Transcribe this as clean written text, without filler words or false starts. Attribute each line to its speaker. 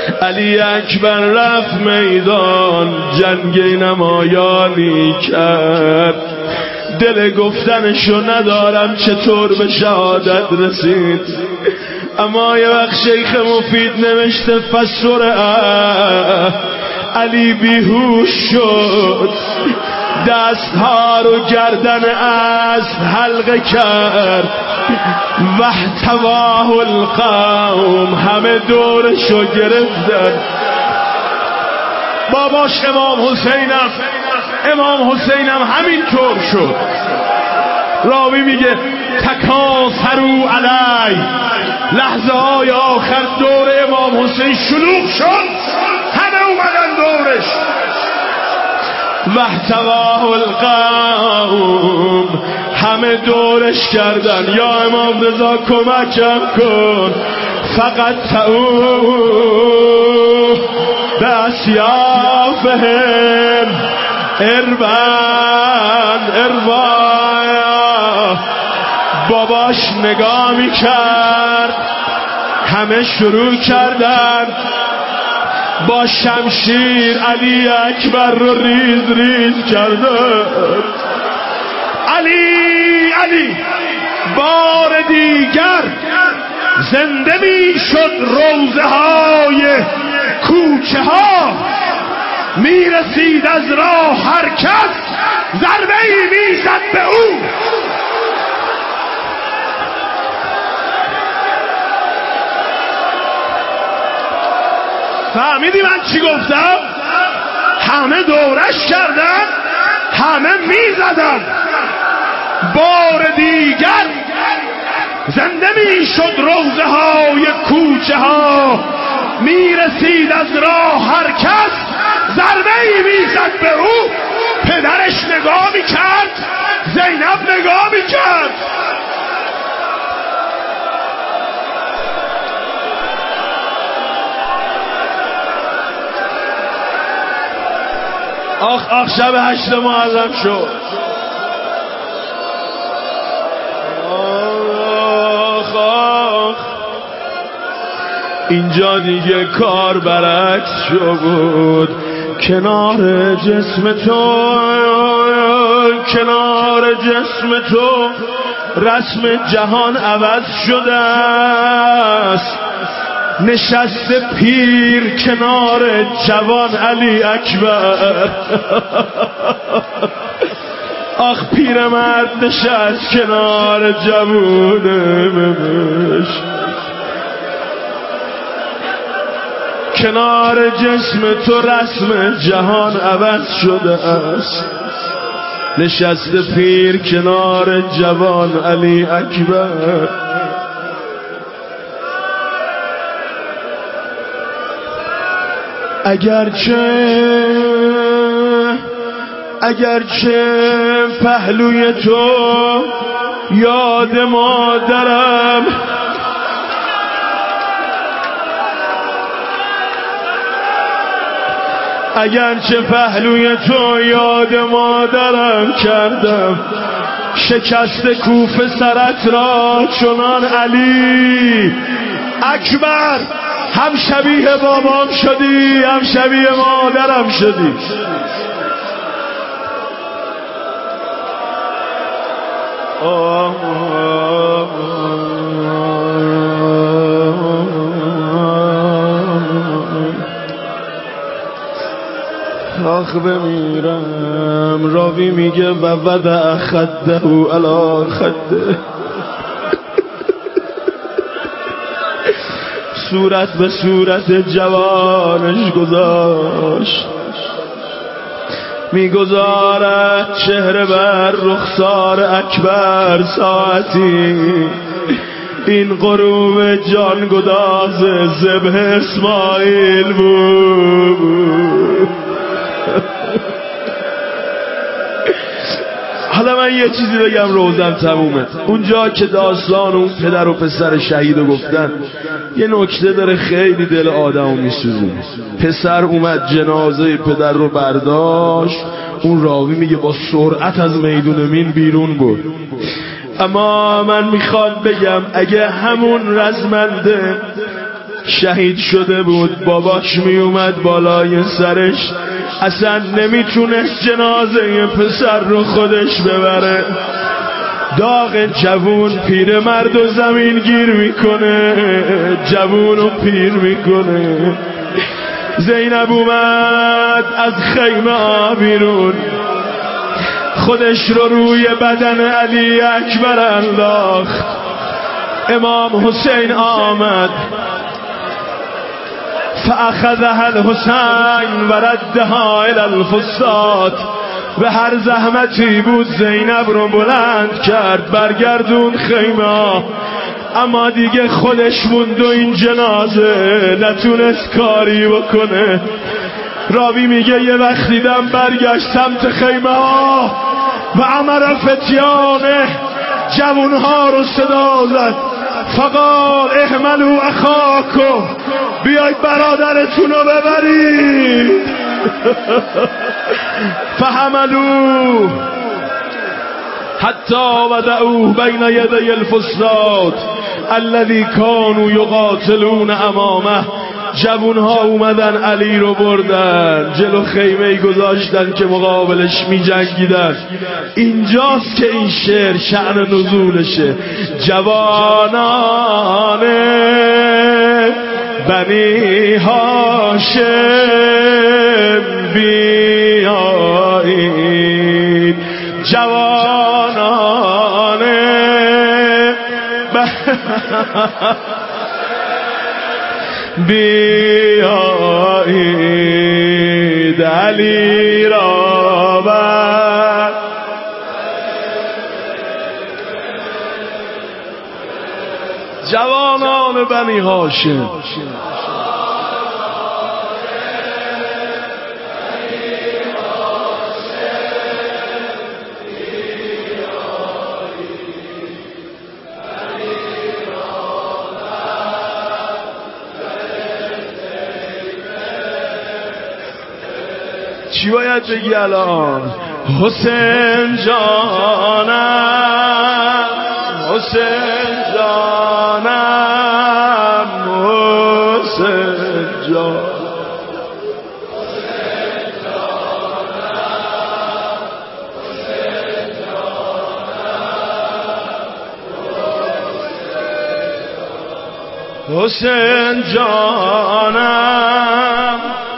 Speaker 1: علی اکبر رفت میدان، جنگ نمایانی کرد. دل گفتنشو ندارم چطور به شهادت رسید، اما یه وقت شیخ مفید نوشته فسرعه، علی بیهوش شد، دستها رو گردن اسب حلقه کرد. واحتواه القوم، همه دورشو گرفتن. باباش امام حسینم همینطور شد. راوی میگه تکاثروا علی، لحظه های آخر دور امام حسین شلوغ شد، همه اومدن دورش. واحتواه القوم، همه دورش کردن. یا امام رضا کمکم کن، فقط تاو به اسیافهم اربان. باباش نگاه میکرد، همه شروع کردن با شمشیر علی اکبر رو ریز ریز کردن. علی بار دیگر زنده می شد، روزه های کوچه ها می رسید از راه، هر کس ضربه ای می زد به او. فهمیدی من چی گفتم؟ همه دورش کردن، همه می زدن. بار دیگر زنده می شد، روزه های کوچه ها می رسید از راه، هر کس ضربه ای می زد به او. پدرش نگاه می کرد، زینب نگاه می کرد. آخ شب 8 محرم شد. آخ اینجا دیگه کار برعکس شد. کنار جسم تو رسم جهان عوض شده است. نشست پیر کنار جوان علی اکبر. آخ پیرمرد نشست کنار جوونش. کنار جسم تو رسم جهان عوض شده است. نشست پیر کنار جوان علی اکبر. اگرچه پهلوی تو یاد مادرم، اگرچه پهلوی تو یاد مادرم کردم، شکست کوفه سرت را چنان علی اکبر. هم شبیه بابام شدی، هم شبیه مادرم شدی. آخ بمیرم. راوی میگه و وضع خده علی خده، صورت به صورت جوانش گذاشت. میگذارد چهره بر رخسار اکبر ساعتی. این غروب جانگداز ذبح اسماعیل بود. حالا من یه چیزی بگم روزم تمومه. اونجا که داستان اون پدر و پسر شهیدو گفتن، یه نکته داره خیلی دل آدمو میسوزه. پسر اومد جنازه پدر رو برداشت، اون راوی میگه با سرعت از میدون مین بیرون بود. اما من میخوام بگم اگه همون رزمنده شهید شده بود. باباش می اومد بالای سرش، اصلا نمیتونست جنازه پسر رو خودش ببره. داغ جوون پیرمرد و زمین گیر میکنه، جوون و پیر میکنه. زینب اومد از خیمه بیرون، خودش رو روی بدن علی اکبر انداخت. امام حسین آمد، فاخذها الحسین و ردها الى الفسطاط. به هر زحمتی بود زینب رو بلند کرد، برگردون خیمه. اما دیگه خودش موند و این جنازه نتونست کاری بکنه. راوی میگه یه وقت دیدم برگشت سمت خیمه ها و امر فتیانه، جوانها رو صدا زد، فقال احملوا اخاکم، بیاید برادرتون رو ببرید. فحملوه حتی وضعوه بین یدی الفسطاط الذی كانوا یقاتلون امامه. جوونها اومدن علی رو بردن جلو خیمه گذاشتن که مقابلش می جنگیدن. اینجاست که این شعر شأن نزولشه. جوانان بنی هاشم بیایید، جوانان بیایید، علی را بر جوانان بنی هاشم. چی باید بگی الان؟ حسین جانم، حسین جانم، حسین جانم، حسین جانم،